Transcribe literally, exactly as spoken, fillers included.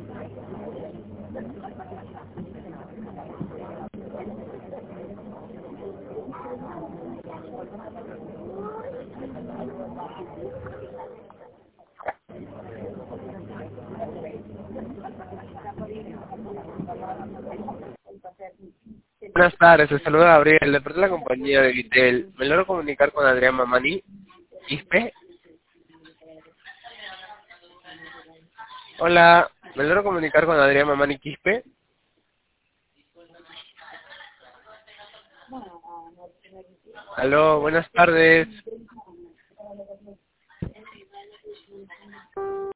Buenas tardes, te saluda Gabriel, de parte de la compañía de Vitel. ¿Me logro comunicar con Adrián Mamani Quispe? Hola, ¿me logro comunicar con Adrián Mamani Quispe? Aló, buenas tardes.